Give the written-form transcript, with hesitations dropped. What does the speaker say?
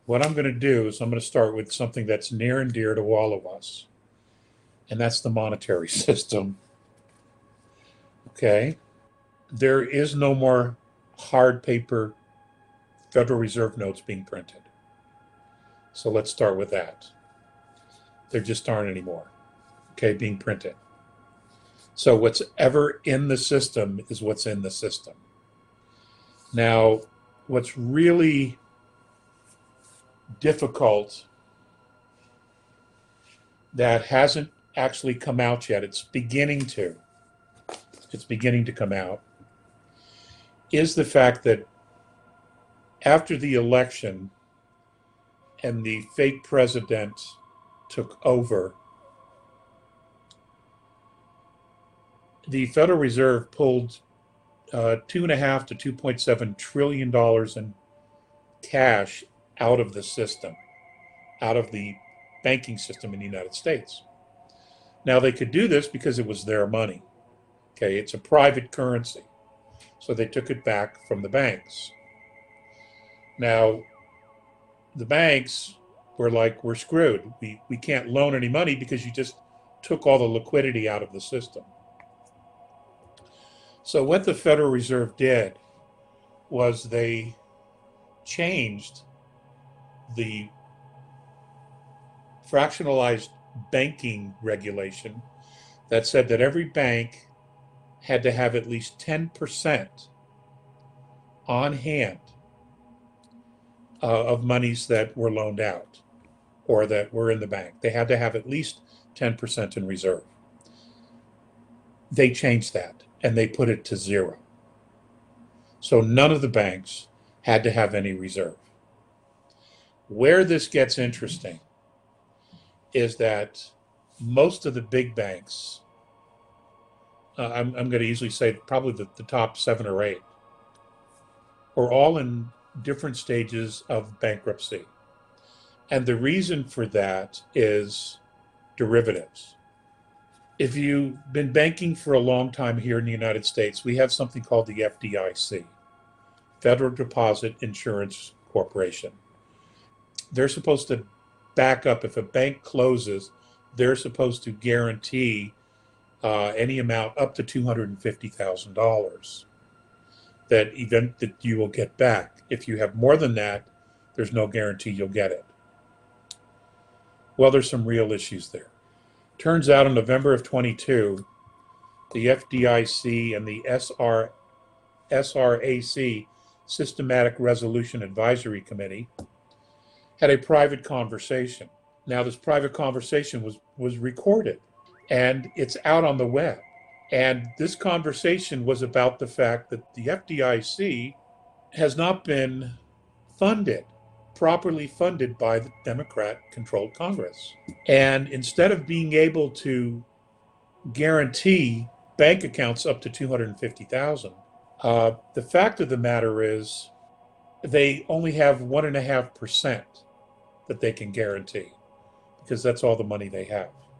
What I'm going to do is I'm going to start with something that's near and dear to all of us, and that's the monetary system. Okay. There is no more hard paper Federal Reserve notes being printed. So let's start with that. There just aren't anymore, okay, being printed. So what's ever in the system is what's in the system. Now, what's really difficult that hasn't actually come out yet, it's beginning to come out, is the fact that after the election and the fake president took over, the Federal Reserve pulled $2.5 to $2.7 trillion in cash out of the system, out of the banking system in the United States. Now, they could do this because it was their money. Okay, it's a private currency. So they took it back from the banks. Now, the banks were like, we're screwed. We can't loan any money because you just took all the liquidity out of the system. So what the Federal Reserve did was they changed the fractionalized banking regulation that said that every bank had to have at least 10% on hand of monies that were loaned out or that were in the bank. They had to have at least 10% in reserve. They changed that and they put it to zero. So none of the banks had to have any reserve. Where this gets interesting is that most of the big banks, I'm going to easily say probably the top 7 or 8, are all in different stages of bankruptcy. And the reason for that is derivatives. If you've been banking for a long time here in the United States, we have something called the FDIC, Federal Deposit Insurance Corporation. They're supposed to back up if a bank closes. They're supposed to guarantee any amount up to $250,000 that you will get back. If you have more than that, there's no guarantee you'll get it. Well, there's some real issues there. Turns out in November of 22, the FDIC and the SRAC, Systematic Resolution Advisory Committee, had a private conversation. Now, this private conversation was recorded and it's out on the web. And this conversation was about the fact that the FDIC has not been properly funded by the Democrat-controlled Congress. And instead of being able to guarantee bank accounts up to 250,000, the fact of the matter is they only have 1.5% that they can guarantee because that's all the money they have.